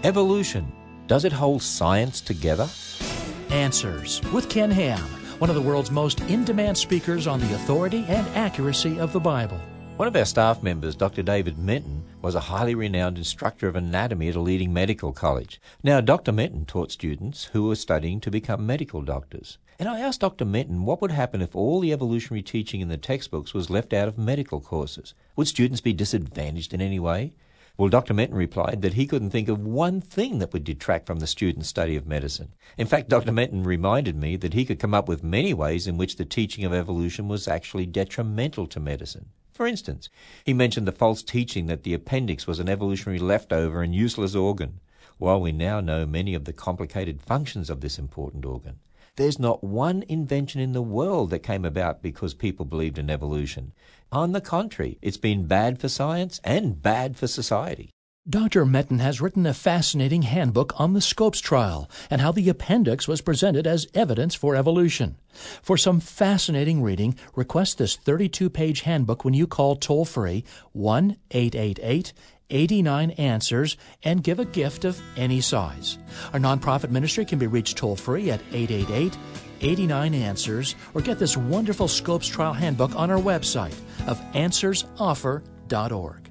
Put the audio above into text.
Evolution. Does it hold science together? Answers with Ken Ham, one of the world's most in-demand speakers on the authority and accuracy of the Bible. One of our staff members, Dr. David Menton, was a highly renowned instructor of anatomy at a leading medical college. Now, Dr. Menton taught students who were studying to become medical doctors. And I asked Dr. Menton what would happen if all the evolutionary teaching in the textbooks was left out of medical courses. Would students be disadvantaged in any way? Well, Dr. Menton replied that he couldn't think of one thing that would detract from the student's study of medicine. In fact, Dr. Menton reminded me that he could come up with many ways in which the teaching of evolution was actually detrimental to medicine. For instance, he mentioned the false teaching that the appendix was an evolutionary leftover and useless organ. While we now know many of the complicated functions of this important organ, there's not one invention in the world that came about because people believed in evolution. On the contrary, it's been bad for science and bad for society. Dr. Menton has written a fascinating handbook on the Scopes trial and how the appendix was presented as evidence for evolution. For some fascinating reading, request this 32-page handbook when you call toll-free 1-888-89-ANSWERS and give a gift of any size. Our nonprofit ministry can be reached toll-free at 888-89-ANSWERS or get this wonderful Scopes trial handbook on our website of answersoffer.org.